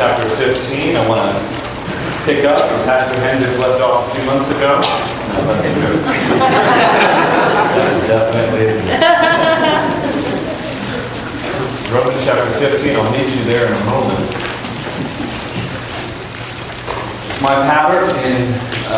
chapter 15. I want to pick up where Pastor Hendricks left off a few months ago. That is definitely Romans chapter 15. I'll meet you there in a moment. My pattern in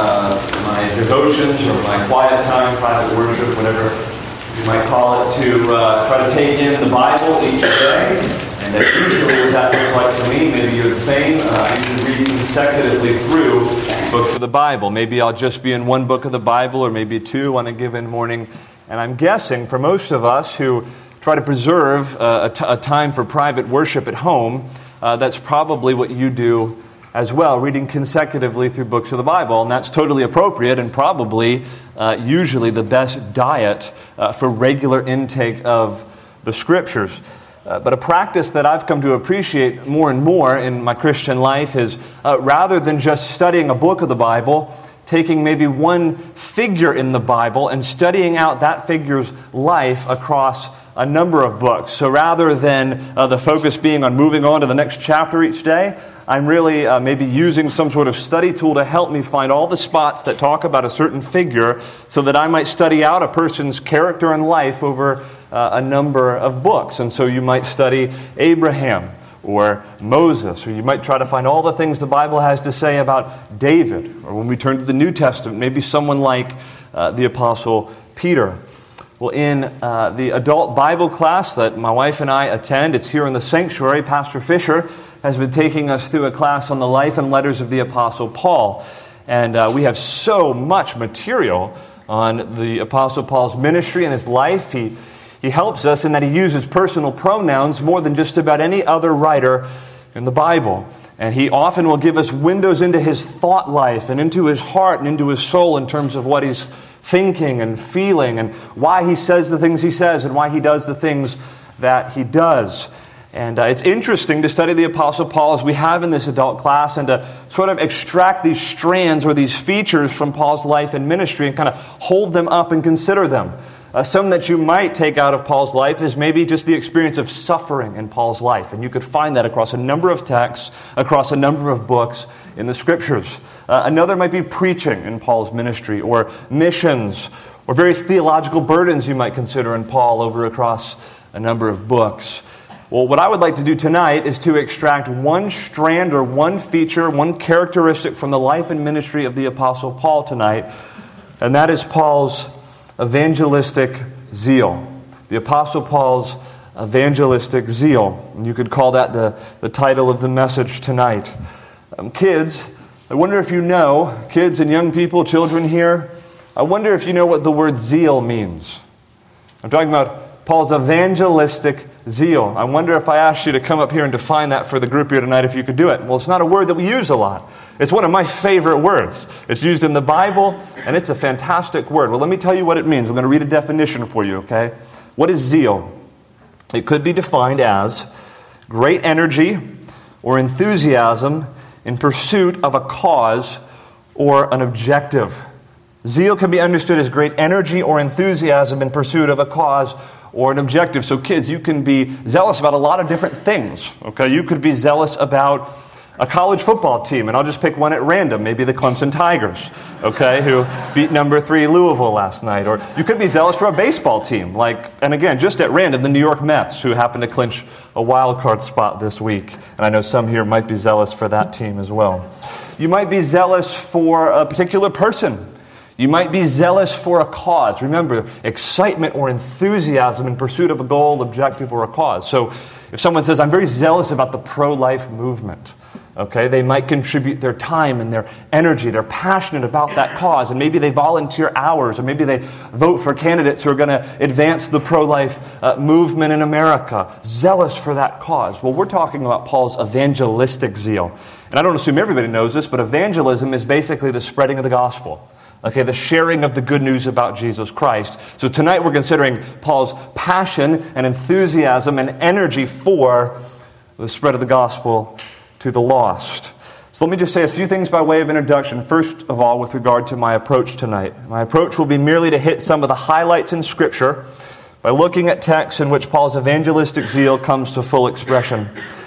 my devotions or my quiet time, private worship, whatever you might call it, to try to take in the Bible each day. And that's usually what that looks like for me. Maybe you're the same. I usually read consecutively through books of the Bible. Maybe I'll just be in one book of the Bible or maybe two on a given morning. And I'm guessing for most of us who try to preserve a time for private worship at home, that's probably what you do as well, reading consecutively through books of the Bible. And that's totally appropriate and probably usually the best diet for regular intake of the Scriptures. But a practice that I've come to appreciate more and more in my Christian life is rather than just studying a book of the Bible, taking maybe one figure in the Bible and studying out that figure's life across a number of books. So rather than the focus being on moving on to the next chapter each day, I'm really maybe using some sort of study tool to help me find all the spots that talk about a certain figure so that I might study out a person's character and life over a number of books. And so you might study Abraham or Moses, or you might try to find all the things the Bible has to say about David. Or when we turn to the New Testament, maybe someone like the Apostle Peter. Well, in the adult Bible class that my wife and I attend, it's here in the sanctuary, Pastor Fisher has been taking us through a class on the life and letters of the Apostle Paul. And we have so much material on the Apostle Paul's ministry and his life. He helps us in that he uses personal pronouns more than just about any other writer in the Bible. And he often will give us windows into his thought life and into his heart and into his soul in terms of what he's thinking and feeling and why he says the things he says and why he does the things that he does. And it's interesting to study the Apostle Paul as we have in this adult class and to sort of extract these strands or these features from Paul's life and ministry and kind of hold them up and consider them. Some that you might take out of Paul's life is maybe just the experience of suffering in Paul's life. And you could find that across a number of texts, across a number of books in the Scriptures. Another might be preaching in Paul's ministry, or missions, or various theological burdens you might consider in Paul over across a number of books. Well, what I would like to do tonight is to extract one strand or one feature, one characteristic from the life and ministry of the Apostle Paul tonight, and that is Paul's evangelistic zeal. The Apostle Paul's evangelistic zeal. And you could call that the title of the message tonight. Kids, I wonder if you know, kids and young people, children here, I wonder if you know what the word zeal means. I'm talking about Paul's evangelistic zeal. I wonder if I asked you to come up here and define that for the group here tonight, if you could do it. Well, it's not a word that we use a lot. It's one of my favorite words. It's used in the Bible, and it's a fantastic word. Well, let me tell you what it means. I'm going to read a definition for you, okay? What is zeal? It could be defined as great energy or enthusiasm in pursuit of a cause or an objective. Zeal can be understood as great energy or enthusiasm in pursuit of a cause or an objective. So kids, you can be zealous about a lot of different things, okay? You could be zealous about a college football team, and I'll just pick one at random, maybe the Clemson Tigers, okay, who beat number 3 Louisville last night. Or you could be zealous for a baseball team, and again, just at random, the New York Mets, who happen to clinch a wild card spot this week. And I know some here might be zealous for that team as well. You might be zealous for a particular person. You might be zealous for a cause. Remember, excitement or enthusiasm in pursuit of a goal, objective, or a cause. So if someone says, I'm very zealous about the pro-life movement, okay, they might contribute their time and their energy. They're passionate about that cause, and maybe they volunteer hours, or maybe they vote for candidates who are going to advance the pro-life movement in America. Zealous for that cause. Well, we're talking about Paul's evangelistic zeal. And I don't assume everybody knows this, but evangelism is basically the spreading of the gospel. Okay, the sharing of the good news about Jesus Christ. So tonight we're considering Paul's passion and enthusiasm and energy for the spread of the gospel to the lost. So let me just say a few things by way of introduction. First of all, with regard to my approach tonight. My approach will be merely to hit some of the highlights in Scripture by looking at texts in which Paul's evangelistic zeal comes to full expression.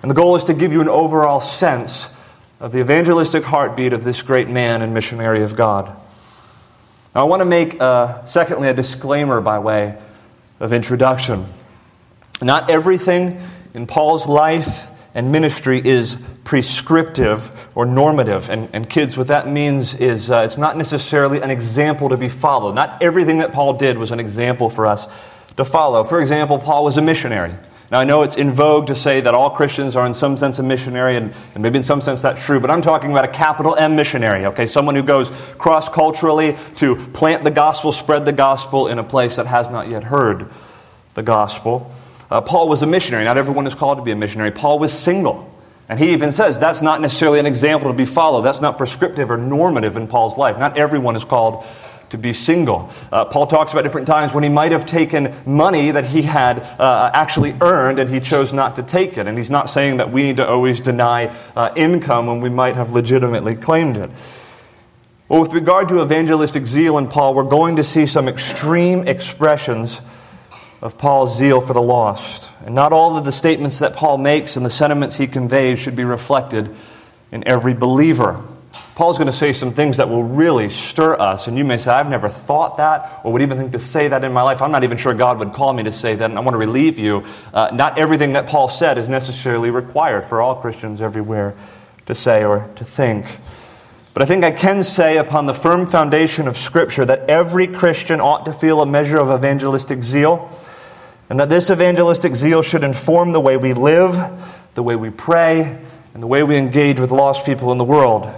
And the goal is to give you an overall sense of the evangelistic heartbeat of this great man and missionary of God. Now, I want to make, secondly, a disclaimer by way of introduction. Not everything in Paul's life and ministry is prescriptive or normative. And kids, what that means is it's not necessarily an example to be followed. Not everything that Paul did was an example for us to follow. For example, Paul was a missionary. Now, I know it's in vogue to say that all Christians are in some sense a missionary, and maybe in some sense that's true, but I'm talking about a capital M missionary, okay? Someone who goes cross-culturally to plant the gospel, spread the gospel in a place that has not yet heard the gospel. Paul was a missionary. Not everyone is called to be a missionary. Paul was single. And he even says that's not necessarily an example to be followed. That's not prescriptive or normative in Paul's life. Not everyone is called to be single. Paul talks about different times when he might have taken money that he had actually earned and he chose not to take it. And he's not saying that we need to always deny income when we might have legitimately claimed it. Well, with regard to evangelistic zeal in Paul, we're going to see some extreme expressions of Paul's zeal for the lost. And not all of the statements that Paul makes and the sentiments he conveys should be reflected in every believer. Paul's going to say some things that will really stir us. And you may say, I've never thought that or would even think to say that in my life. I'm not even sure God would call me to say that. And I want to relieve you. Not everything that Paul said is necessarily required for all Christians everywhere to say or to think. But I think I can say upon the firm foundation of Scripture that every Christian ought to feel a measure of evangelistic zeal. And that this evangelistic zeal should inform the way we live, the way we pray, and the way we engage with lost people in the world.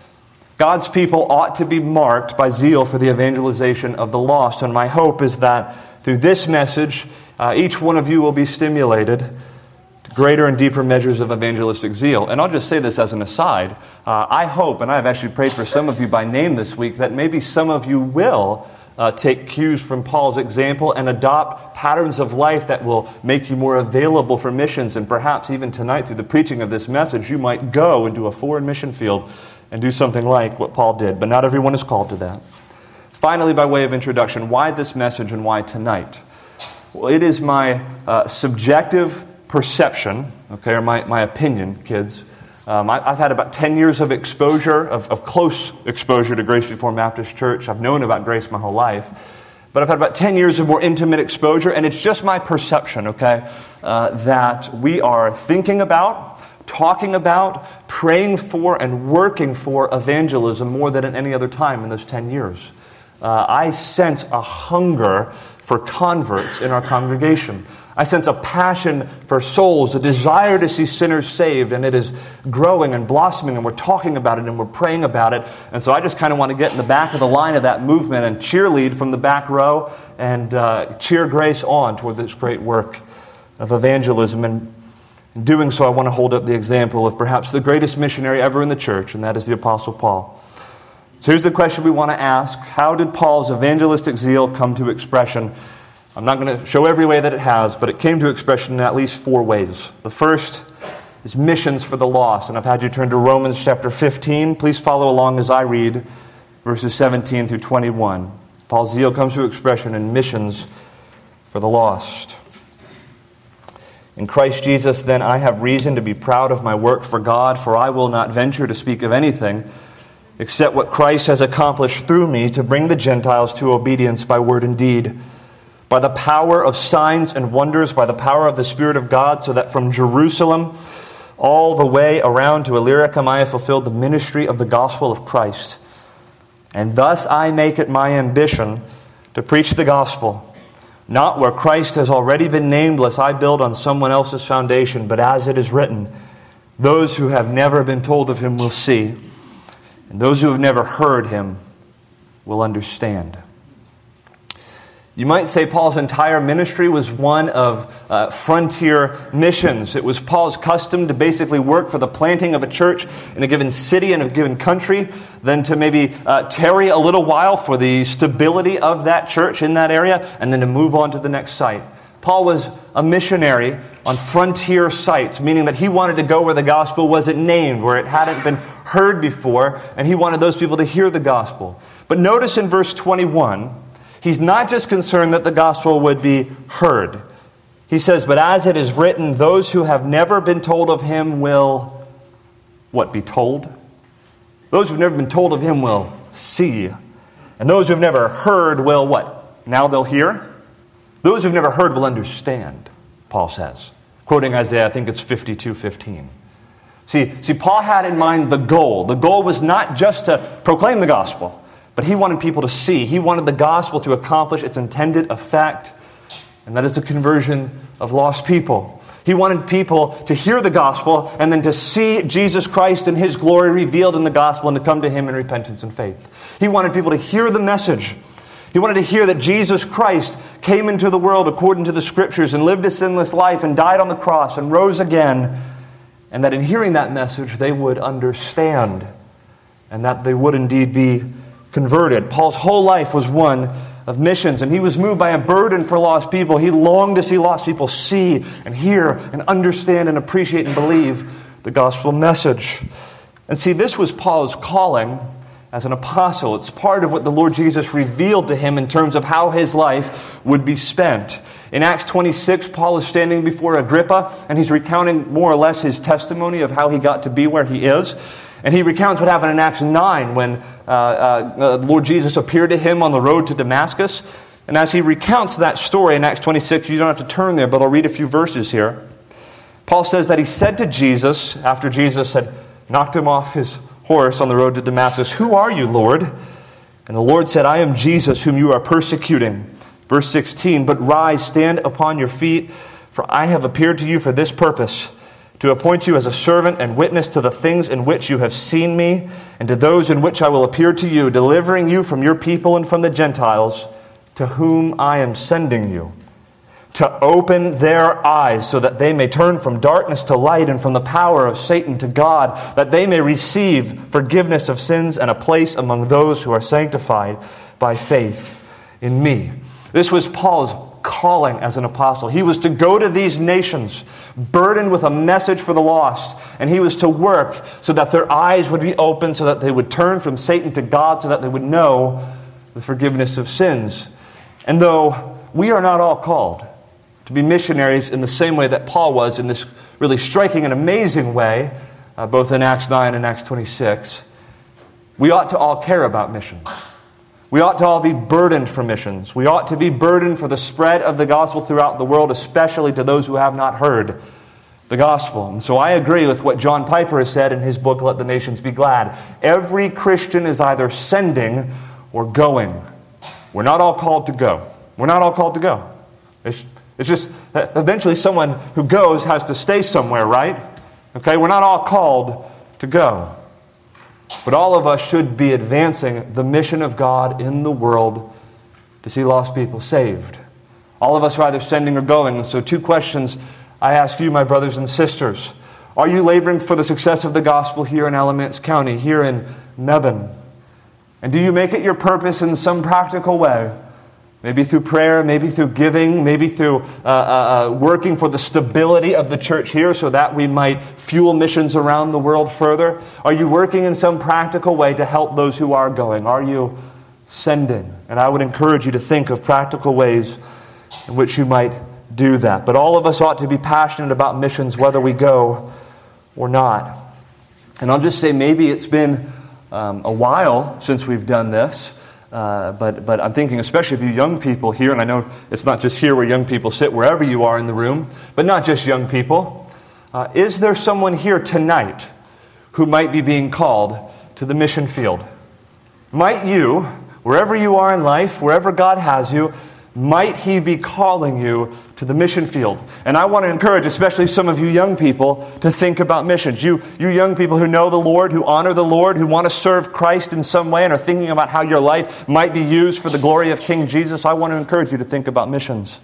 God's people ought to be marked by zeal for the evangelization of the lost. And my hope is that through this message, each one of you will be stimulated to greater and deeper measures of evangelistic zeal. And I'll just say this as an aside. I hope, and I've actually prayed for some of you by name this week, that maybe some of you will take cues from Paul's example and adopt patterns of life that will make you more available for missions. And perhaps even tonight, through the preaching of this message, you might go into a foreign mission field and do something like what Paul did. But not everyone is called to that. Finally, by way of introduction, why this message and why tonight? Well, it is my subjective perception, okay, or my opinion, kids. I've had about 10 years of exposure, of close exposure to Grace Reformed Baptist Church. I've known about Grace my whole life. But I've had about 10 years of more intimate exposure, and it's just my perception, okay, that we are thinking about, talking about, praying for, and working for evangelism more than at any other time in those 10 years. I sense a hunger for converts in our congregation. I sense a passion for souls, a desire to see sinners saved, and it is growing and blossoming, and we're talking about it, and we're praying about it. And so I just kind of want to get in the back of the line of that movement and cheerlead from the back row and cheer Grace on toward this great work of evangelism. And in doing so, I want to hold up the example of perhaps the greatest missionary ever in the church, and that is the Apostle Paul. So here's the question we want to ask. How did Paul's evangelistic zeal come to expression? I'm not going to show every way that it has, but it came to expression in at least 4 ways. The first is missions for the lost. And I've had you turn to Romans chapter 15. Please follow along as I read verses 17 through 21. Paul's zeal comes to expression in missions for the lost. In Christ Jesus, then, I have reason to be proud of my work for God, for I will not venture to speak of anything except what Christ has accomplished through me to bring the Gentiles to obedience by word and deed, by the power of signs and wonders, by the power of the Spirit of God, so that from Jerusalem all the way around to Illyricum I have fulfilled the ministry of the gospel of Christ. And thus I make it my ambition to preach the gospel, not where Christ has already been named, lest I build on someone else's foundation, but as it is written, those who have never been told of him will see, and those who have never heard him will understand. You might say Paul's entire ministry was one of frontier missions. It was Paul's custom to basically work for the planting of a church in a given city and a given country, then to maybe tarry a little while for the stability of that church in that area, and then to move on to the next site. Paul was a missionary on frontier sites, meaning that he wanted to go where the gospel wasn't named, where it hadn't been heard before, and he wanted those people to hear the gospel. But notice in verse 21, he's not just concerned that the gospel would be heard. He says, but as it is written, those who have never been told of him will, what, be told? Those who have never been told of him will see. And those who have never heard will, what? Now they'll hear? Those who have never heard will understand, Paul says. Quoting Isaiah, I think it's 52:15. See, Paul had in mind the goal. The goal was not just to proclaim the gospel, but he wanted people to see. He wanted the gospel to accomplish its intended effect, and that is the conversion of lost people. He wanted people to hear the gospel and then to see Jesus Christ and his glory revealed in the gospel and to come to him in repentance and faith. He wanted people to hear the message. He wanted to hear that Jesus Christ came into the world according to the Scriptures and lived a sinless life and died on the cross and rose again, and that in hearing that message they would understand and that they would indeed be converted. Paul's whole life was one of missions, and he was moved by a burden for lost people. He longed to see lost people see and hear and understand and appreciate and believe the gospel message. And see, this was Paul's calling as an apostle. It's part of what the Lord Jesus revealed to him in terms of how his life would be spent. In Acts 26, Paul is standing before Agrippa, and he's recounting more or less his testimony of how he got to be where he is. And he recounts what happened in Acts 9 when the Lord Jesus appeared to him on the road to Damascus. And as he recounts that story in Acts 26, you don't have to turn there, but I'll read a few verses here. Paul says that he said to Jesus, after Jesus had knocked him off his horse on the road to Damascus, "Who are you, Lord?" And the Lord said, "I am Jesus whom you are persecuting." Verse 16, "But rise, stand upon your feet, for I have appeared to you for this purpose, to appoint you as a servant and witness to the things in which you have seen me, and to those in which I will appear to you, delivering you from your people and from the Gentiles, to whom I am sending you, to open their eyes so that they may turn from darkness to light and from the power of Satan to God, that they may receive forgiveness of sins and a place among those who are sanctified by faith in me." This was Paul's calling as an apostle. He was to go to these nations burdened with a message for the lost, and he was to work so that their eyes would be open, so that they would turn from Satan to God, so that they would know the forgiveness of sins. And though we are not all called to be missionaries in the same way that Paul was, in this really striking and amazing way, both in Acts 9 and Acts 26, we ought to all care about missions. We ought to all be burdened for missions. We ought to be burdened for the spread of the gospel throughout the world, especially to those who have not heard the gospel. And so I agree with what John Piper has said in his book, Let the Nations Be Glad. Every Christian is either sending or going. We're not all called to go. We're not all called to go. It's just that eventually someone who goes has to stay somewhere, right? Okay, we're not all called to go. But all of us should be advancing the mission of God in the world to see lost people saved. All of us are either sending or going. And so 2 questions I ask you, my brothers and sisters. Are you laboring for the success of the gospel here in Alamance County, here in Mebane? And do you make it your purpose in some practical way? Maybe through prayer, maybe through giving, maybe through working for the stability of the church here so that we might fuel missions around the world further? Are you working in some practical way to help those who are going? Are you sending? And I would encourage you to think of practical ways in which you might do that. But all of us ought to be passionate about missions whether we go or not. And I'll just say maybe it's been a while since we've done this. But I'm thinking, especially of you young people here, and I know it's not just here where young people sit, wherever you are in the room, but not just young people. Is there someone here tonight who might be being called to the mission field? Might you, wherever you are in life, wherever God has you, might He be calling you to the mission field? And I want to encourage, especially some of you young people, to think about missions. You young people who know the Lord, who honor the Lord, who want to serve Christ in some way and are thinking about how your life might be used for the glory of King Jesus, I want to encourage you to think about missions.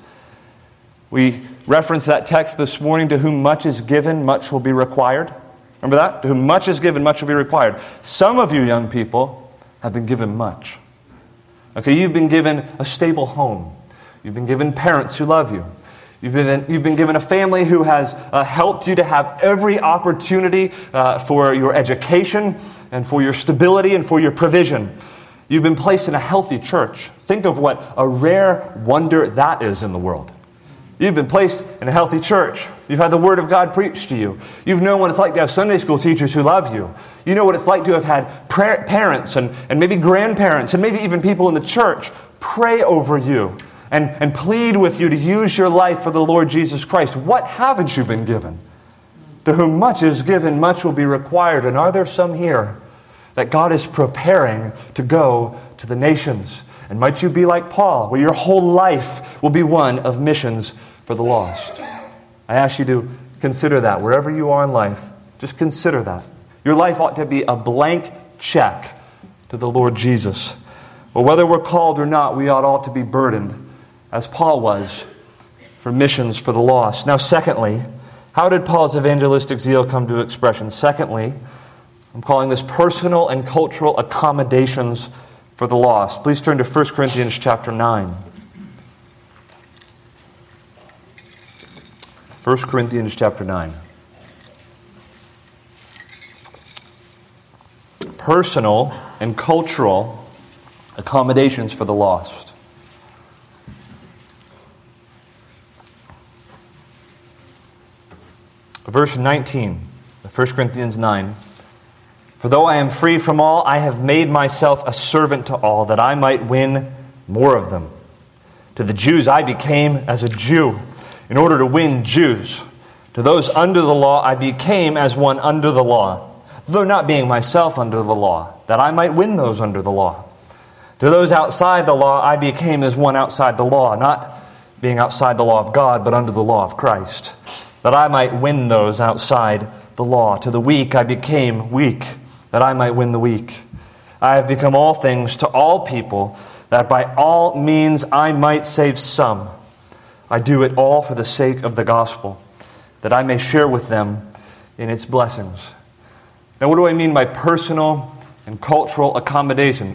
We referenced that text this morning, to whom much is given, much will be required. Remember that? To whom much is given, much will be required. Some of you young people have been given much. Okay, you've been given a stable home. You've been given parents who love you. You've been given a family who has helped you to have every opportunity for your education and for your stability and for your provision. You've been placed in a healthy church. Think of what a rare wonder that is in the world. You've been placed in a healthy church. You've had the Word of God preached to you. You've known what it's like to have Sunday school teachers who love you. You know what it's like to have had parents and maybe grandparents and maybe even people in the church pray over you and plead with you to use your life for the Lord Jesus Christ. What haven't you been given? To whom much is given, much will be required. And are there some here that God is preparing to go to the nations? And might you be like Paul, where your whole life will be one of missions for the lost? I ask you to consider that. Wherever you are in life, just consider that. Your life ought to be a blank check to the Lord Jesus. Well, whether we're called or not, we ought all to be burdened, as Paul was, for missions for the lost. Now, secondly, how did Paul's evangelistic zeal come to expression? Secondly, I'm calling this personal and cultural accommodations for the lost. Please turn to 1 Corinthians chapter 9. 1 Corinthians chapter 9. Personal and cultural accommodations for the lost. Verse 19, 1 Corinthians 9. For though I am free from all, I have made myself a servant to all, that I might win more of them. To the Jews I became as a Jew, in order to win Jews. To those under the law I became as one under the law, though not being myself under the law, that I might win those under the law. To those outside the law I became as one outside the law, not being outside the law of God, but under the law of Christ, that I might win those outside the law. To the weak I became weak, that I might win the weak. I have become all things to all people, that by all means I might save some. I do it all for the sake of the gospel, that I may share with them in its blessings. Now, what do I mean by personal and cultural accommodations?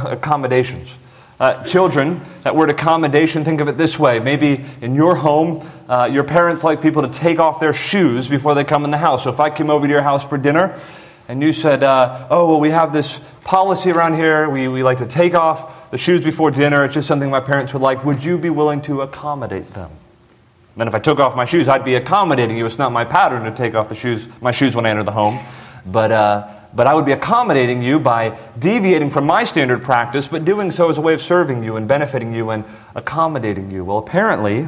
Children, that word accommodation, think of it this way. Maybe in your home, your parents like people to take off their shoes before they come in the house. So if I came over to your house for dinner, and you said, we have this policy around here. We like to take off the shoes before dinner. It's just something my parents would like. Would you be willing to accommodate them? And then if I took off my shoes, I'd be accommodating you. It's not my pattern to take off my shoes when I enter the home. But I would be accommodating you by deviating from my standard practice, but doing so as a way of serving you and benefiting you and accommodating you. Well, apparently,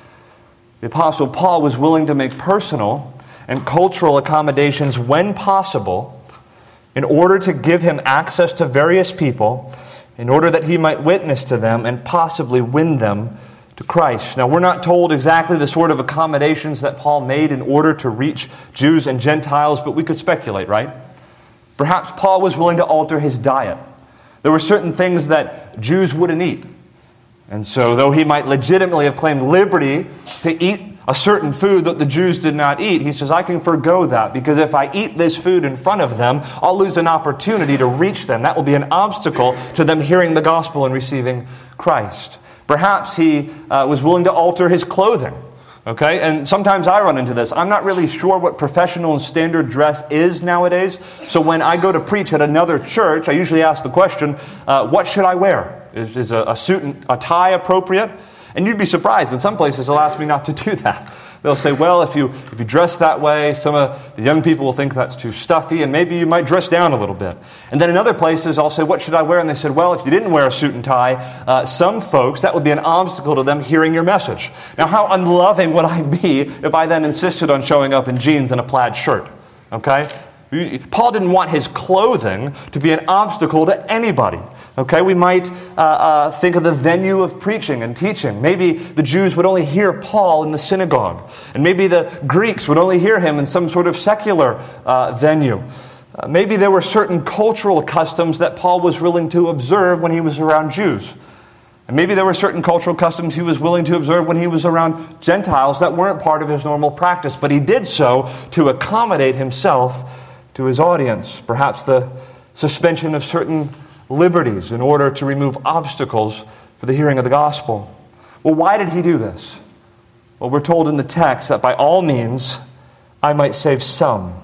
the Apostle Paul was willing to make personal and cultural accommodations when possible in order to give him access to various people, in order that he might witness to them and possibly win them to Christ. Now, we're not told exactly the sort of accommodations that Paul made in order to reach Jews and Gentiles, but we could speculate, right? Perhaps Paul was willing to alter his diet. There were certain things that Jews wouldn't eat. And so, though he might legitimately have claimed liberty to eat a certain food that the Jews did not eat, he says, I can forgo that, because if I eat this food in front of them, I'll lose an opportunity to reach them. That will be an obstacle to them hearing the gospel and receiving Christ. Perhaps he was willing to alter his clothing. Okay, and sometimes I run into this. I'm not really sure what professional and standard dress is nowadays. So when I go to preach at another church, I usually ask the question, what should I wear? Is a suit and a tie appropriate? And you'd be surprised. In some places, they'll ask me not to do that. They'll say, well, if you dress that way, some of the young people will think that's too stuffy, and maybe you might dress down a little bit. And then in other places, I'll say, what should I wear? And they said, well, if you didn't wear a suit and tie, some folks, that would be an obstacle to them hearing your message. Now, how unloving would I be if I then insisted on showing up in jeans and a plaid shirt? Okay? Paul didn't want his clothing to be an obstacle to anybody. Okay, we might think of the venue of preaching and teaching. Maybe the Jews would only hear Paul in the synagogue. And maybe the Greeks would only hear him in some sort of secular venue. Maybe there were certain cultural customs that Paul was willing to observe when he was around Jews. And maybe there were certain cultural customs he was willing to observe when he was around Gentiles that weren't part of his normal practice. But he did so to accommodate himself to his audience. Perhaps the suspension of certain liberties in order to remove obstacles for the hearing of the gospel. Well, why did he do this? Well, we're told in the text that by all means I might save some.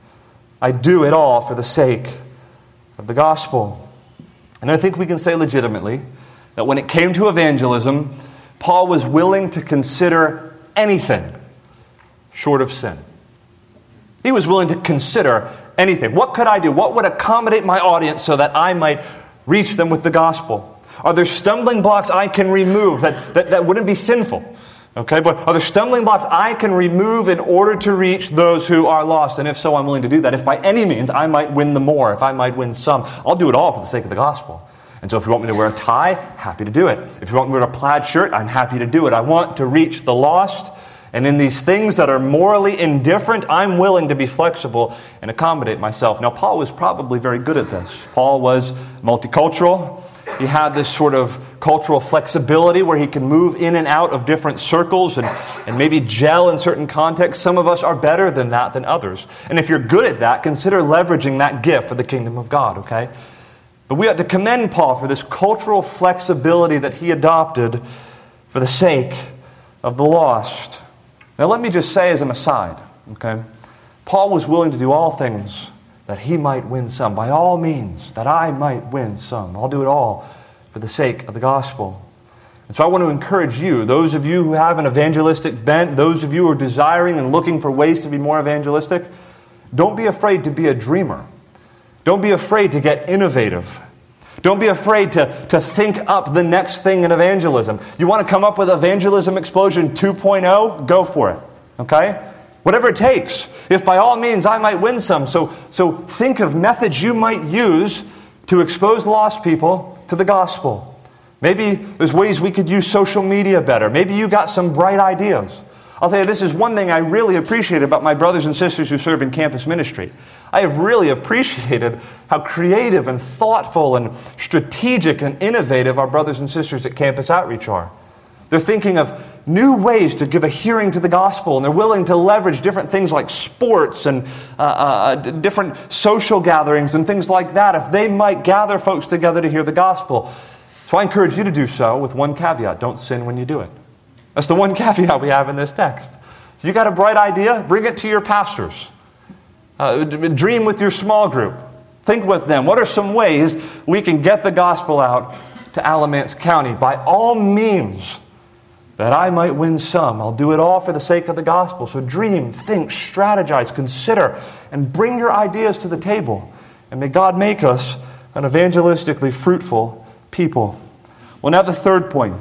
I do it all for the sake of the gospel. And I think we can say legitimately that when it came to evangelism, Paul was willing to consider anything short of sin. He was willing to consider anything. What could I do? What would accommodate my audience so that I might reach them with the gospel? Are there stumbling blocks I can remove that wouldn't be sinful? Okay, but are there stumbling blocks I can remove in order to reach those who are lost? And if so, I'm willing to do that. If by any means I might win the more, if I might win some, I'll do it all for the sake of the gospel. And so if you want me to wear a tie, happy to do it. If you want me to wear a plaid shirt, I'm happy to do it. I want to reach the lost. And in these things that are morally indifferent, I'm willing to be flexible and accommodate myself. Now, Paul was probably very good at this. Paul was multicultural. He had this sort of cultural flexibility where he can move in and out of different circles and maybe gel in certain contexts. Some of us are better than that than others. And if you're good at that, consider leveraging that gift for the kingdom of God, okay? But we ought to commend Paul for this cultural flexibility that he adopted for the sake of the lost. Now let me just say as an aside, okay? Paul was willing to do all things that he might win some. By all means, that I might win some. I'll do it all for the sake of the gospel. And so I want to encourage you, those of you who have an evangelistic bent, those of you who are desiring and looking for ways to be more evangelistic, don't be afraid to be a dreamer. Don't be afraid to get innovative. Don't be afraid to think up the next thing in evangelism. You want to come up with Evangelism Explosion 2.0? Go for it. Okay? Whatever it takes. If by all means I might win some. So think of methods you might use to expose lost people to the gospel. Maybe there's ways we could use social media better. Maybe you got some bright ideas. I'll tell you, this is one thing I really appreciate about my brothers and sisters who serve in campus ministry. I have really appreciated how creative and thoughtful and strategic and innovative our brothers and sisters at Campus Outreach are. They're thinking of new ways to give a hearing to the gospel, and they're willing to leverage different things like sports and different social gatherings and things like that if they might gather folks together to hear the gospel. So I encourage you to do so with one caveat. Don't sin when you do it. That's the one caveat we have in this text. So you got a bright idea? Bring it to your pastors. Dream with your small group. Think with them. What are some ways we can get the gospel out to Alamance County? By all means, that I might win some. I'll do it all for the sake of the gospel. So dream, think, strategize, consider, and bring your ideas to the table. And may God make us an evangelistically fruitful people. Well, now the third point.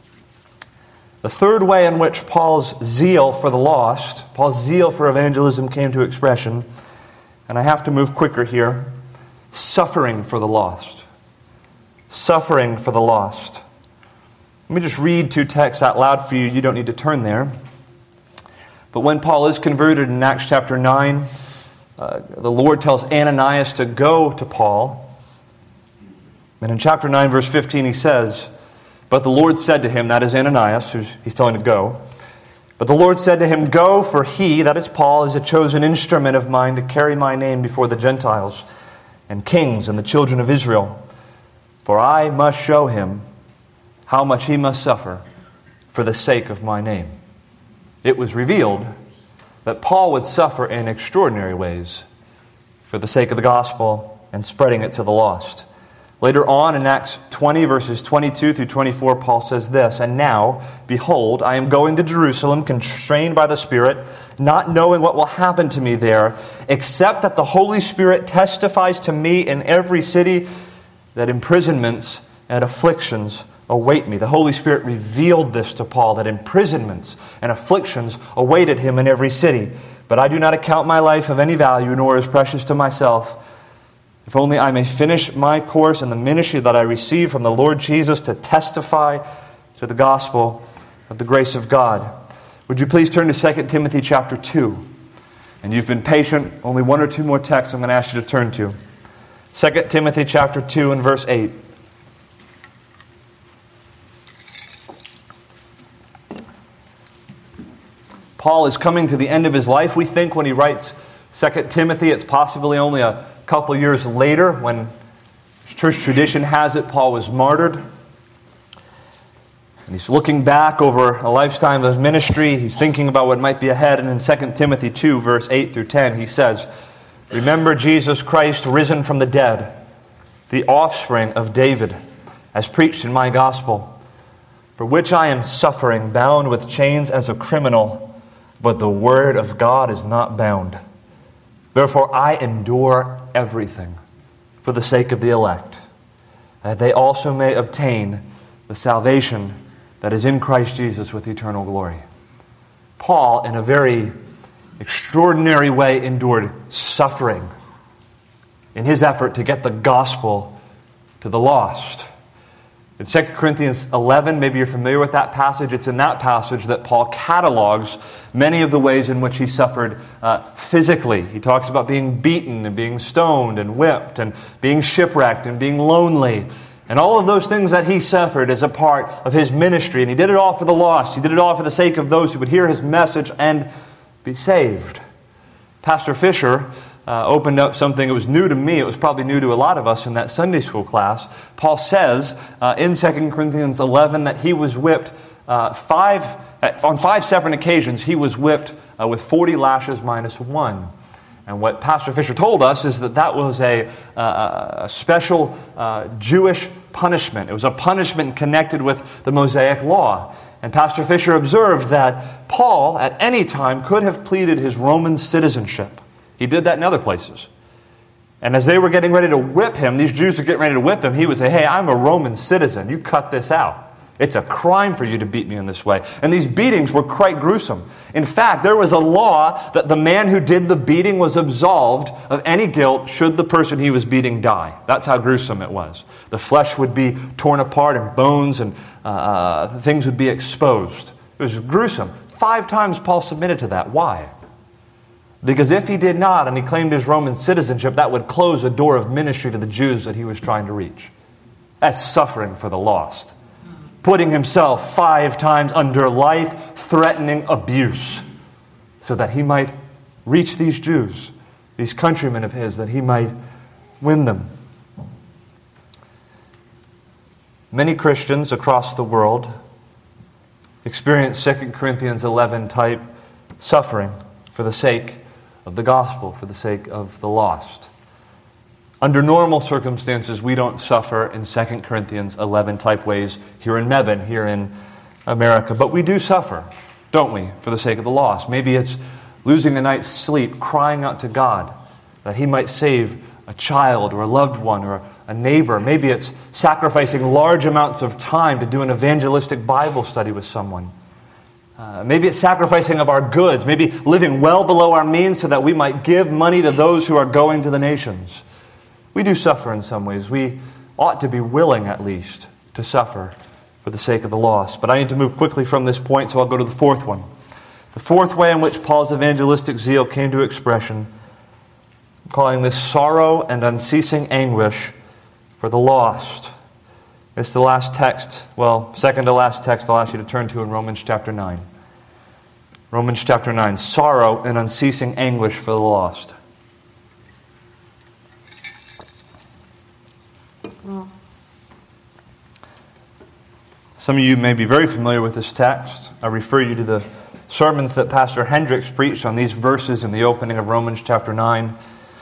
The third way in which Paul's zeal for the lost, Paul's zeal for evangelism came to expression, and I have to move quicker here, suffering for the lost. Suffering for the lost. Let me just read two texts out loud for you. You don't need to turn there. But when Paul is converted in Acts chapter 9, the Lord tells Ananias to go to Paul. And in chapter 9, verse 15, he says, "But the Lord said to him," that is Ananias, who he's telling to go, "But the Lord said to him, Go, for he," that is Paul, "is a chosen instrument of mine to carry my name before the Gentiles and kings and the children of Israel. For I must show him how much he must suffer for the sake of my name." It was revealed that Paul would suffer in extraordinary ways for the sake of the gospel and spreading it to the lost. Later on in Acts 20, verses 22 through 24, Paul says this, "And now, behold, I am going to Jerusalem, constrained by the Spirit, not knowing what will happen to me there, except that the Holy Spirit testifies to me in every city that imprisonments and afflictions await me." The Holy Spirit revealed this to Paul, that imprisonments and afflictions awaited him in every city. "But I do not account my life of any value, nor as precious to myself, if only I may finish my course in the ministry that I received from the Lord Jesus to testify to the gospel of the grace of God." Would you please turn to 2 Timothy chapter 2? And you've been patient. Only one or two more texts I'm going to ask you to turn to. 2 Timothy chapter 2 and verse 8. Paul is coming to the end of his life. We think when he writes 2 Timothy, it's possibly only a couple years later, when church tradition has it, Paul was martyred. And he's looking back over a lifetime of ministry. He's thinking about what might be ahead. And in 2 Timothy 2, verse 8 through 10, he says, "Remember Jesus Christ risen from the dead, the offspring of David, as preached in my gospel, for which I am suffering, bound with chains as a criminal, but the word of God is not bound. Therefore I endure everything for the sake of the elect, that they also may obtain the salvation that is in Christ Jesus with eternal glory. Paul, in a very extraordinary way, endured suffering in his effort to get the gospel to the lost. In 2 Corinthians 11, maybe you're familiar with that passage. It's in that passage that Paul catalogs many of the ways in which he suffered physically. He talks about being beaten and being stoned and whipped and being shipwrecked and being lonely. And all of those things that he suffered as a part of his ministry. And he did it all for the lost. He did it all for the sake of those who would hear his message and be saved. Pastor Fisher opened up something that was new to me. It was probably new to a lot of us in that Sunday school class. Paul says in 2 Corinthians 11 that he was whipped on 5 separate occasions. He was whipped with 40 lashes minus 1. And what Pastor Fisher told us is that that was a special Jewish punishment. It was a punishment connected with the Mosaic Law. And Pastor Fisher observed that Paul at any time could have pleaded his Roman citizenship. He did that in other places. And as they were getting ready to whip him, these Jews were getting ready to whip him, he would say, hey, I'm a Roman citizen. You cut this out. It's a crime for you to beat me in this way. And these beatings were quite gruesome. In fact, there was a law that the man who did the beating was absolved of any guilt should the person he was beating die. That's how gruesome it was. The flesh would be torn apart and bones and things would be exposed. It was gruesome. 5 times Paul submitted to that. Why? Because if he did not and he claimed his Roman citizenship, that would close a door of ministry to the Jews that he was trying to reach. That's suffering for the lost. Putting himself 5 times under life-threatening abuse so that he might reach these Jews, these countrymen of his, that he might win them. Many Christians across the world experience 2 Corinthians 11 type suffering for the sake of the gospel, for the sake of the lost. Under normal circumstances, we don't suffer in 2 Corinthians 11 type ways here in Mebane, here in America. But we do suffer, don't we, for the sake of the lost. Maybe it's losing a night's sleep, crying out to God that He might save a child or a loved one or a neighbor. Maybe it's sacrificing large amounts of time to do an evangelistic Bible study with someone. Maybe it's sacrificing of our goods. Maybe living well below our means so that we might give money to those who are going to the nations. We do suffer in some ways. We ought to be willing, at least, to suffer for the sake of the lost. But I need to move quickly from this point, so I'll go to the fourth one. The fourth way in which Paul's evangelistic zeal came to expression, I'm calling this sorrow and unceasing anguish for the lost. It's the last text, second to last text I'll ask you to turn to in Romans chapter 9. Romans chapter 9, sorrow and unceasing anguish for the lost. Some of you may be very familiar with this text. I refer you to the sermons that Pastor Hendricks preached on these verses in the opening of Romans chapter 9.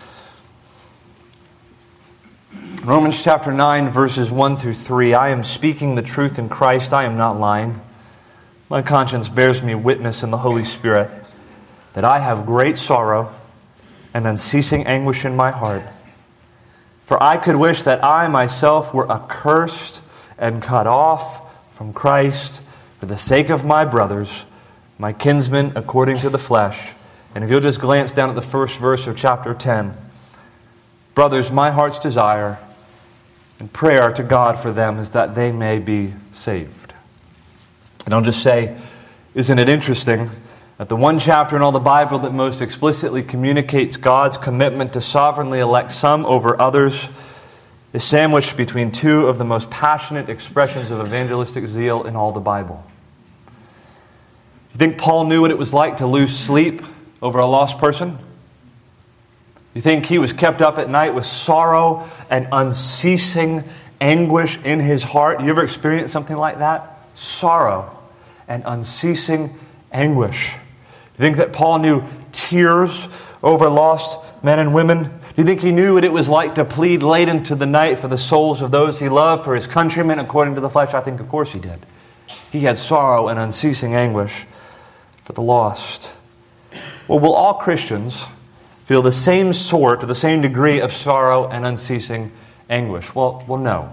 Romans chapter 9, verses 1 through 3. I am speaking the truth in Christ. I am not lying. My conscience bears me witness in the Holy Spirit that I have great sorrow and unceasing anguish in my heart. For I could wish that I myself were accursed and cut off from Christ for the sake of my brothers, my kinsmen according to the flesh. And if you'll just glance down at the first verse of chapter 10. Brothers, my heart's desire and prayer to God for them is that they may be saved. And I'll just say, isn't it interesting that the one chapter in all the Bible that most explicitly communicates God's commitment to sovereignly elect some over others is sandwiched between 2 of the most passionate expressions of evangelistic zeal in all the Bible. You think Paul knew what it was like to lose sleep over a lost person? You think he was kept up at night with sorrow and unceasing anguish in his heart? You ever experienced something like that? Sorrow and unceasing anguish. You think that Paul knew tears over lost men and women? Do you think he knew what it was like to plead late into the night for the souls of those he loved, for his countrymen according to the flesh? I think, of course, he did. He had sorrow and unceasing anguish for the lost. Well, will all Christians feel the same sort or the same degree of sorrow and unceasing anguish? Well, no.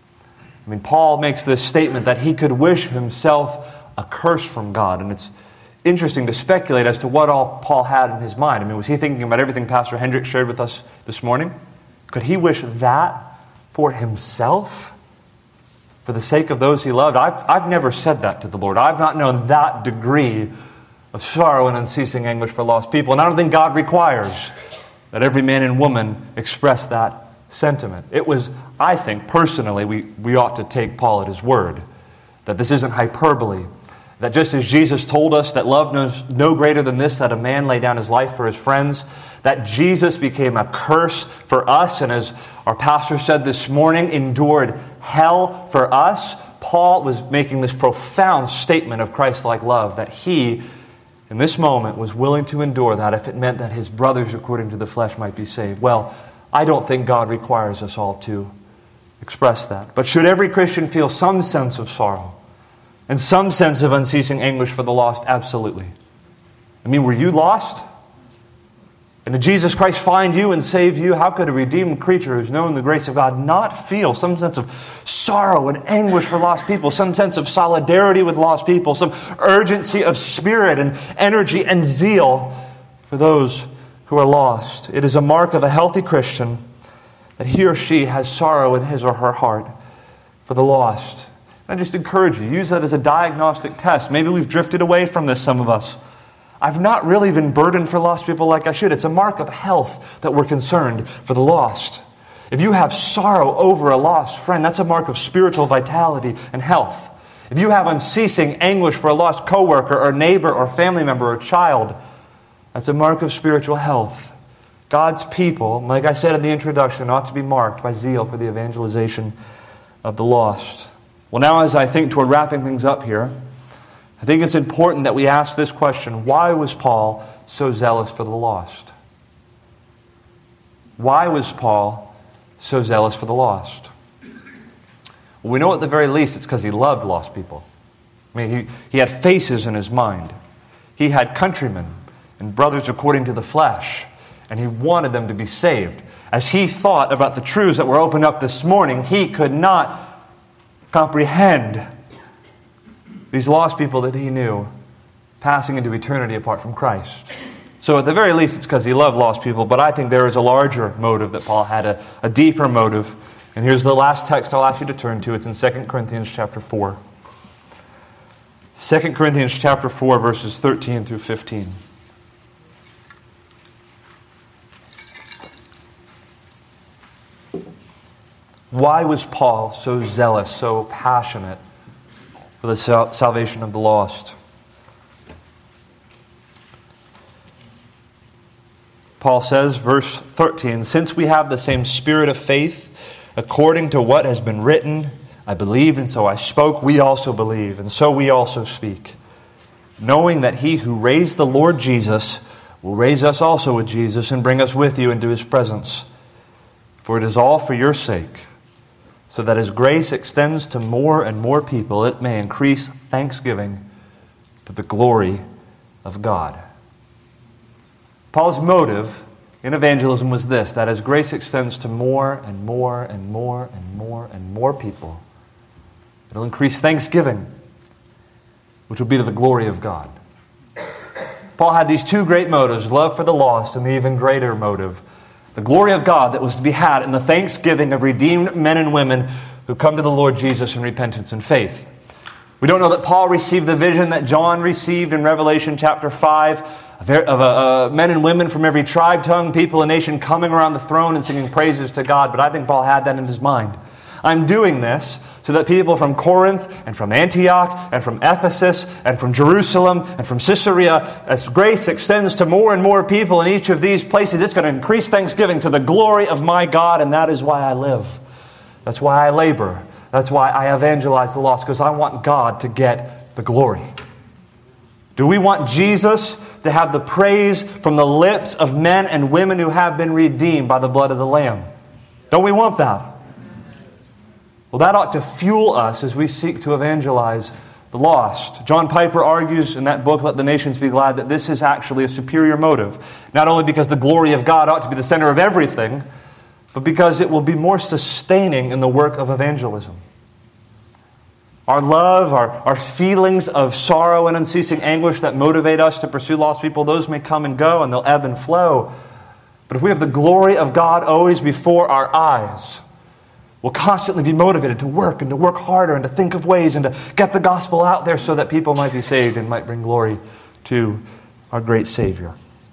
I mean, Paul makes this statement that he could wish himself a curse from God, and it's interesting to speculate as to what all Paul had in his mind. I mean, was he thinking about everything Pastor Hendrick shared with us this morning? Could he wish that for himself? For the sake of those he loved? I've never said that to the Lord. I've not known that degree of sorrow and unceasing anguish for lost people. And I don't think God requires that every man and woman express that sentiment. It was, I think, personally, we ought to take Paul at his word. That this isn't hyperbole. That just as Jesus told us that love knows no greater than this, that a man lay down his life for his friends, that Jesus became a curse for us, and as our pastor said this morning, endured hell for us. Paul was making this profound statement of Christ-like love, that he, in this moment, was willing to endure that if it meant that his brothers according to the flesh might be saved. Well, I don't think God requires us all to express that. But should every Christian feel some sense of sorrow and some sense of unceasing anguish for the lost? Absolutely. I mean, were you lost? And did Jesus Christ find you and save you? How could a redeemed creature who's known the grace of God not feel some sense of sorrow and anguish for lost people, some sense of solidarity with lost people, some urgency of spirit and energy and zeal for those who are lost? It is a mark of a healthy Christian that he or she has sorrow in his or her heart for the lost. I just encourage you, use that as a diagnostic test. Maybe we've drifted away from this, some of us. I've not really been burdened for lost people like I should. It's a mark of health that we're concerned for the lost. If you have sorrow over a lost friend, that's a mark of spiritual vitality and health. If you have unceasing anguish for a lost coworker or neighbor or family member or child, that's a mark of spiritual health. God's people, like I said in the introduction, ought to be marked by zeal for the evangelization of the lost. Well, now as I think toward wrapping things up here, I think it's important that we ask this question: why was Paul so zealous for the lost? Why was Paul so zealous for the lost? Well, we know at the very least it's because he loved lost people. I mean, he had faces in his mind. He had countrymen and brothers according to the flesh, and he wanted them to be saved. As he thought about the truths that were opened up this morning, he could not comprehend these lost people that he knew passing into eternity apart from Christ. So at the very least, it's because he loved lost people, but I think there is a larger motive that Paul had, a deeper motive. And here's the last text I'll ask you to turn to. It's in 2 Corinthians chapter 4. 2 Corinthians chapter 4, verses 13 through 15. Why was Paul so zealous, so passionate for the salvation of the lost? Paul says, verse 13, "Since we have the same spirit of faith, according to what has been written, I believed and so I spoke, we also believe, and so we also speak, knowing that he who raised the Lord Jesus will raise us also with Jesus and bring us with you into his presence. For it is all for your sake, so that as grace extends to more and more people, it may increase thanksgiving to the glory of God." Paul's motive in evangelism was this, that as grace extends to more and more and more and more and more people, it'll increase thanksgiving, which will be to the glory of God. Paul had these two great motives, love for the lost and the even greater motive, the glory of God that was to be had in the thanksgiving of redeemed men and women who come to the Lord Jesus in repentance and faith. We don't know that Paul received the vision that John received in Revelation chapter 5 of men and women from every tribe, tongue, people, and nation coming around the throne and singing praises to God, but I think Paul had that in his mind. I'm doing this so that people from Corinth and from Antioch and from Ephesus and from Jerusalem and from Caesarea, as grace extends to more and more people in each of these places, it's going to increase thanksgiving to the glory of my God, and that is why I live. That's why I labor. That's why I evangelize the lost, because I want God to get the glory. Do we want Jesus to have the praise from the lips of men and women who have been redeemed by the blood of the Lamb? Don't we want that? Well, that ought to fuel us as we seek to evangelize the lost. John Piper argues in that book, Let the Nations Be Glad, that this is actually a superior motive. Not only because the glory of God ought to be the center of everything, but because it will be more sustaining in the work of evangelism. Our love, our feelings of sorrow and unceasing anguish that motivate us to pursue lost people, those may come and go and they'll ebb and flow. But if we have the glory of God always before our eyes, we'll constantly be motivated to work and to work harder and to think of ways and to get the gospel out there so that people might be saved and might bring glory to our great Savior.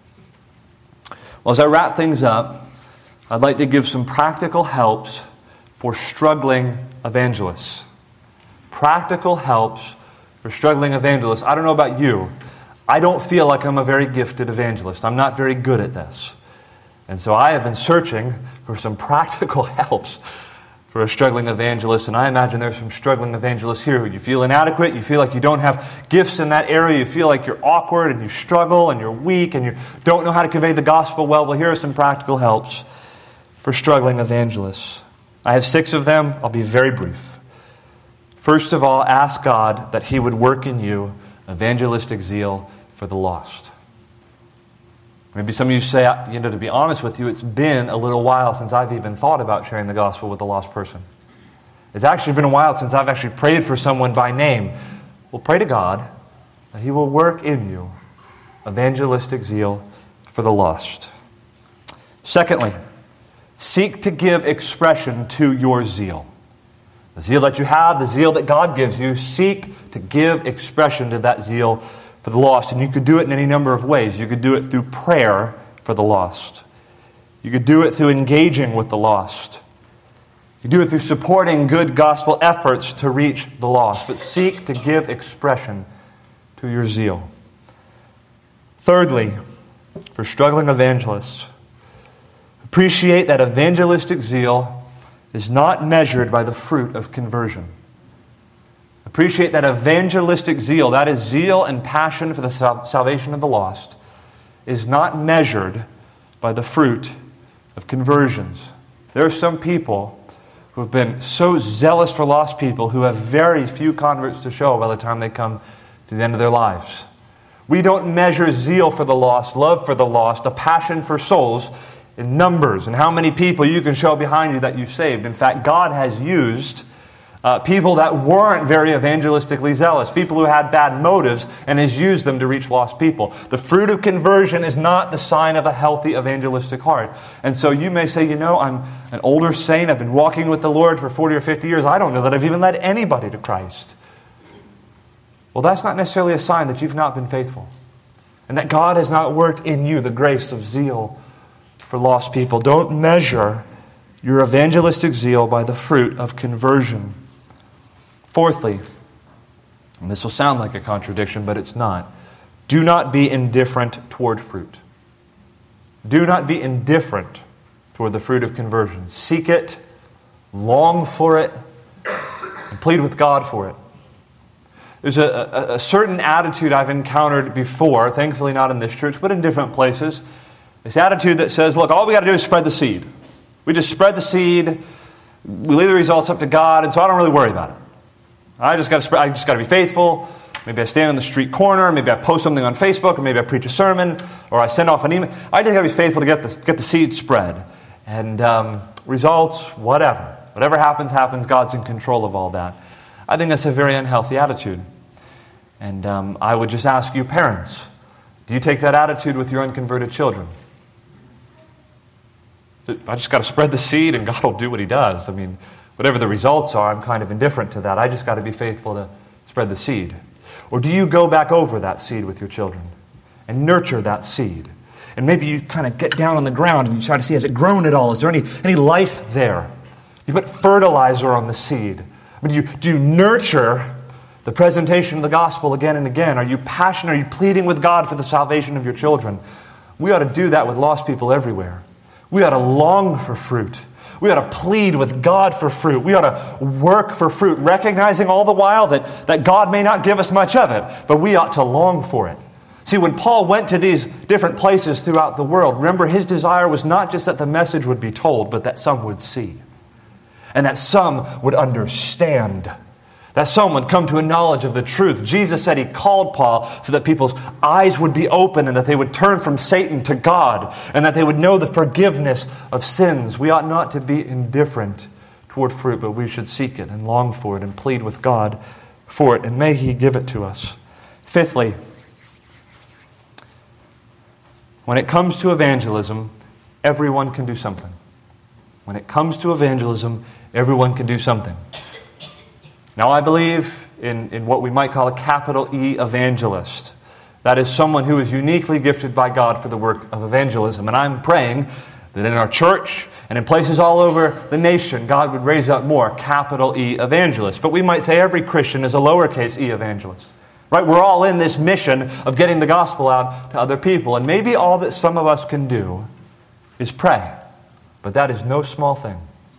Well, as I wrap things up, I'd like to give some practical helps for struggling evangelists. Practical helps for struggling evangelists. I don't know about you. I don't feel like I'm a very gifted evangelist. I'm not very good at this. And so I have been searching for some practical helps for a struggling evangelist, and I imagine there's some struggling evangelists here who you feel inadequate, you feel like you don't have gifts in that area, you feel like you're awkward and you struggle and you're weak and you don't know how to convey the gospel well. Well, here are some practical helps for struggling evangelists. I have 6 of them. I'll be very brief. First of all, ask God that He would work in you evangelistic zeal for the lost. Maybe some of you say, to be honest with you, it's been a little while since I've even thought about sharing the gospel with a lost person. It's actually been a while since I've actually prayed for someone by name. Well, pray to God that He will work in you evangelistic zeal for the lost. Secondly, seek to give expression to your zeal. The zeal that you have, the zeal that God gives you, seek to give expression to that zeal for the lost. And you could do it in any number of ways. You could do it through prayer for the lost. You could do it through engaging with the lost. You do it through supporting good gospel efforts to reach the lost. But seek to give expression to your zeal. Thirdly, for struggling evangelists, appreciate that evangelistic zeal is not measured by the fruit of conversion. Appreciate that evangelistic zeal, that is zeal and passion for the salvation of the lost, is not measured by the fruit of conversions. There are some people who have been so zealous for lost people who have very few converts to show by the time they come to the end of their lives. We don't measure zeal for the lost, love for the lost, a passion for souls in numbers and how many people you can show behind you that you've saved. In fact, God has used people that weren't very evangelistically zealous, people who had bad motives, and has used them to reach lost people. The fruit of conversion is not the sign of a healthy evangelistic heart. And so you may say, I'm an older saint, I've been walking with the Lord for 40 or 50 years, I don't know that I've even led anybody to Christ. Well, that's not necessarily a sign that you've not been faithful, and that God has not worked in you the grace of zeal for lost people. Don't measure your evangelistic zeal by the fruit of conversion. Fourthly, and this will sound like a contradiction, but it's not, do not be indifferent toward fruit. Do not be indifferent toward the fruit of conversion. Seek it, long for it, and plead with God for it. There's a certain attitude I've encountered before, thankfully not in this church, but in different places. This attitude that says, look, all we got to do is spread the seed. We just spread the seed, we leave the results up to God, and so I don't really worry about it. I just got to be faithful. Maybe I stand on the street corner, maybe I post something on Facebook, or maybe I preach a sermon, or I send off an email. I just got to be faithful to get the seed spread. And results, whatever. Whatever happens, happens. God's in control of all that. I think that's a very unhealthy attitude. And I would just ask you, parents, do you take that attitude with your unconverted children? I just got to spread the seed and God will do what He does. I mean, whatever the results are, I'm kind of indifferent to that. I just got to be faithful to spread the seed. Or do you go back over that seed with your children and nurture that seed? And maybe you kind of get down on the ground and you try to see, has it grown at all? Is there any life there? You put fertilizer on the seed. I mean, do you nurture the presentation of the gospel again and again? Are you passionate? Are you pleading with God for the salvation of your children? We ought to do that with lost people everywhere. We ought to long for fruit. We ought to plead with God for fruit. We ought to work for fruit, recognizing all the while that God may not give us much of it, but we ought to long for it. See, when Paul went to these different places throughout the world, remember, his desire was not just that the message would be told, but that some would see. And that some would understand. that some would come to a knowledge of the truth. Jesus said he called Paul so that people's eyes would be open and that they would turn from Satan to God and that they would know the forgiveness of sins. We ought not to be indifferent toward fruit, but we should seek it and long for it and plead with God for it, and may he give it to us. Fifthly, when it comes to evangelism, everyone can do something. When it comes to evangelism, everyone can do something. Now, I believe in what we might call a capital E evangelist. That is someone who is uniquely gifted by God for the work of evangelism. And I'm praying that in our church and in places all over the nation, God would raise up more capital E evangelists. But we might say every Christian is a lowercase e evangelist. Right? We're all in this mission of getting the gospel out to other people. And maybe all that some of us can do is pray. But that is no small thing.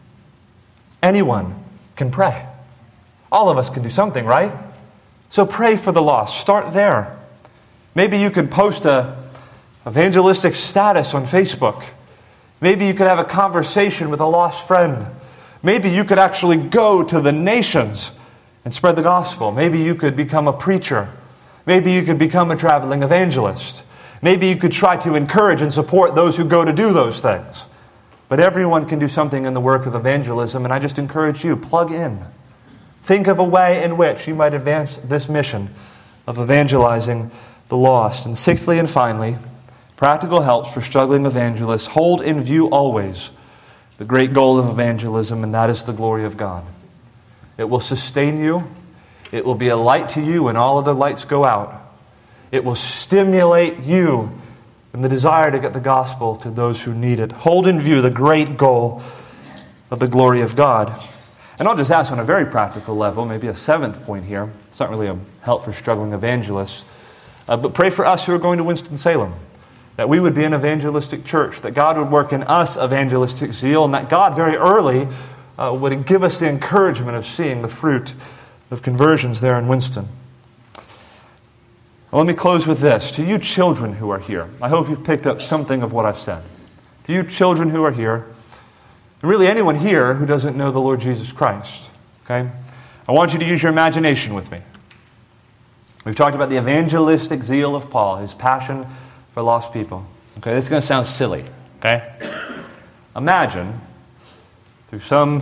Anyone can pray. All of us can do something, right? So pray for the lost. Start there. Maybe you could post a evangelistic status on Facebook. Maybe you could have a conversation with a lost friend. Maybe you could actually go to the nations and spread the gospel. Maybe you could become a preacher. Maybe you could become a traveling evangelist. Maybe you could try to encourage and support those who go to do those things. But everyone can do something in the work of evangelism, and I just encourage you, plug in. Think of a way in which you might advance this mission of evangelizing the lost. And sixthly and finally, practical helps for struggling evangelists. Hold in view always the great goal of evangelism, and that is the glory of God. It will sustain you. It will be a light to you when all other lights go out. It will stimulate you in the desire to get the gospel to those who need it. Hold in view the great goal of the glory of God. And I'll just ask on a very practical level, maybe a seventh point here. It's not really a help for struggling evangelists. But pray for us who are going to Winston-Salem, that we would be an evangelistic church, that God would work in us evangelistic zeal, and that God very early would give us the encouragement of seeing the fruit of conversions there in Winston. Well, let me close with this. To you children who are here, I hope you've picked up something of what I've said. To you children who are here, and really anyone here who doesn't know the Lord Jesus Christ, okay? I want you to use your imagination with me. We've talked about the evangelistic zeal of Paul, his passion for lost people. Okay, this is going to sound silly, okay? Imagine, through some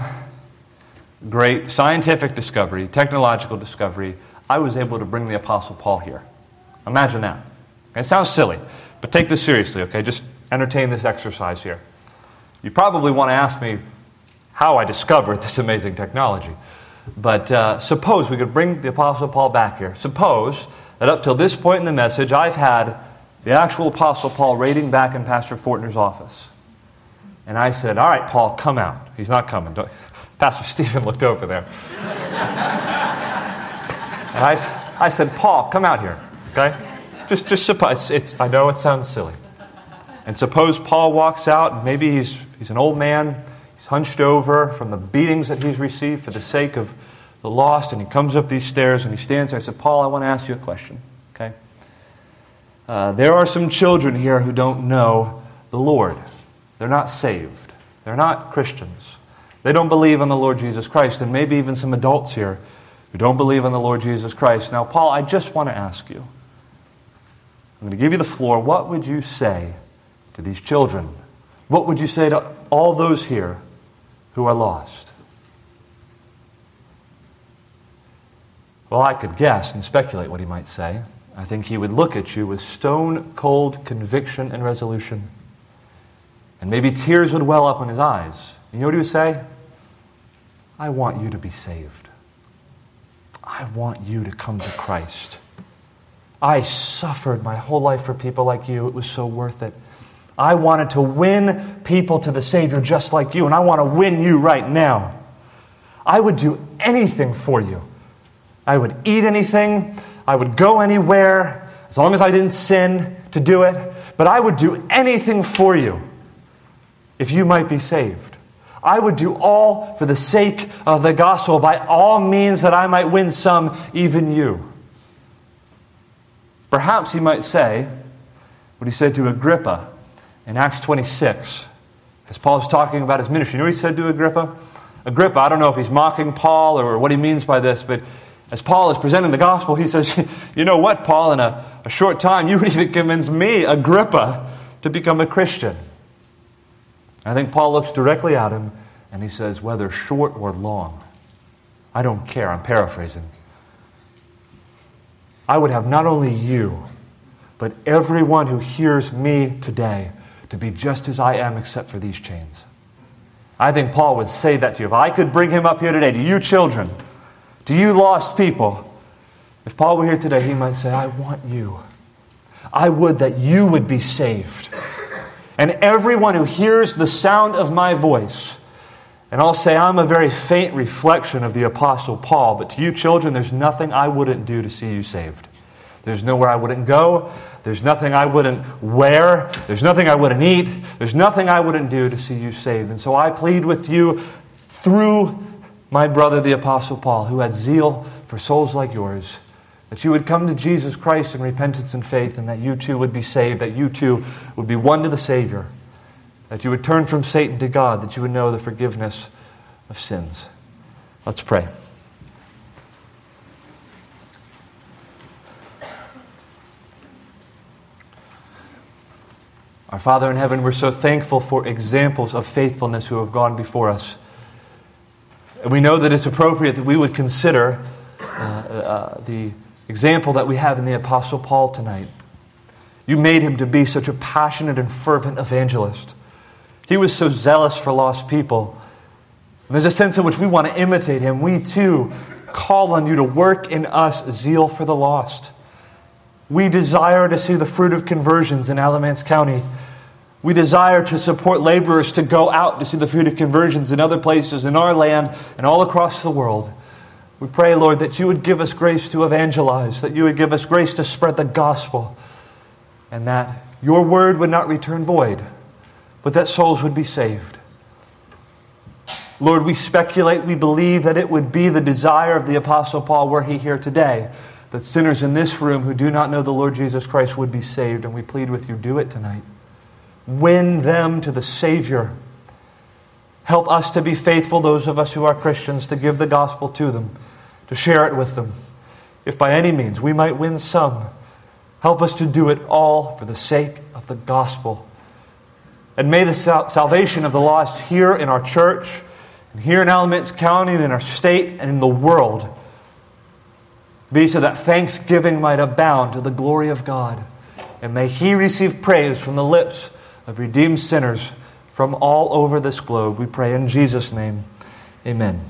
great scientific discovery, technological discovery, I was able to bring the Apostle Paul here. Imagine that. Okay, it sounds silly, but take this seriously, okay? Just entertain this exercise here. You probably want to ask me how I discovered this amazing technology. But suppose we could bring the Apostle Paul back here. Suppose that up till this point in the message, I've had the actual Apostle Paul raiding back in Pastor Fortner's office. And I said, all right, Paul, come out. He's not coming. Pastor Stephen looked over there. And I said, Paul, come out here. Okay? Just suppose. I know it sounds silly. And suppose Paul walks out, and maybe he's an old man. He's hunched over from the beatings that he's received for the sake of the lost, and he comes up these stairs, and he stands there. I said, Paul, I want to ask you a question. Okay? There are some children here who don't know the Lord. They're not saved. They're not Christians. They don't believe in the Lord Jesus Christ, and maybe even some adults here who don't believe in the Lord Jesus Christ. Now, Paul, I just want to ask you. I'm going to give you the floor. What would you say to these children? What would you say to all those here who are lost? Well, I could guess and speculate what he might say. I think he would look at you with stone-cold conviction and resolution. And maybe tears would well up in his eyes. You know what he would say? I want you to be saved. I want you to come to Christ. I suffered my whole life for people like you. It was so worth it. I wanted to win people to the Savior just like you, and I want to win you right now. I would do anything for you. I would eat anything. I would go anywhere, as long as I didn't sin to do it. But I would do anything for you if you might be saved. I would do all for the sake of the gospel, by all means that I might win some, even you. Perhaps he might say what he said to Agrippa in Acts 26, as Paul's talking about his ministry. You know what he said to Agrippa? Agrippa, I don't know if he's mocking Paul or what he means by this, but As Paul is presenting the gospel, he says, you know what, Paul, in a short time, you would even convince me, Agrippa, to become a Christian. I think Paul looks directly at him and he says, whether short or long, I don't care. I'm paraphrasing. I would have not only you, but everyone who hears me today to be just as I am except for these chains. I think Paul would say that to you. If I could bring him up here today, to you children, to you lost people, if Paul were here today, he might say, I want you. I would that you would be saved. And everyone who hears the sound of my voice, and I'll say I'm a very faint reflection of the Apostle Paul, but to you children, there's nothing I wouldn't do to see you saved. There's nowhere I wouldn't go. There's nothing I wouldn't wear. There's nothing I wouldn't eat. There's nothing I wouldn't do to see you saved. And so I plead with you through my brother, the Apostle Paul, who had zeal for souls like yours, that you would come to Jesus Christ in repentance and faith, and that you too would be saved, that you too would be won to the Savior, that you would turn from Satan to God, that you would know the forgiveness of sins. Let's pray. Our Father in heaven, we're so thankful for examples of faithfulness who have gone before us. And we know that it's appropriate that we would consider the example that we have in the Apostle Paul tonight. You made him to be such a passionate and fervent evangelist. He was so zealous for lost people. And there's a sense in which we want to imitate him. We too call on you to work in us zeal for the lost. We desire to see the fruit of conversions in Alamance County. We desire to support laborers to go out to see the fruit of conversions in other places, in our land, and all across the world. We pray, Lord, that you would give us grace to evangelize, that you would give us grace to spread the gospel, and that your word would not return void, but that souls would be saved. Lord, we speculate, we believe that it would be the desire of the Apostle Paul, were he here today, that sinners in this room who do not know the Lord Jesus Christ would be saved, and we plead with you, do it tonight. Win them to the Savior. Help us to be faithful, those of us who are Christians, to give the gospel to them, to share it with them. If by any means we might win some, help us to do it all for the sake of the gospel. And may the salvation of the lost here in our church, and here in Alamance County, and in our state, and in the world, be so that thanksgiving might abound to the glory of God. And may He receive praise from the lips of redeemed sinners from all over this globe. We pray in Jesus' name. Amen.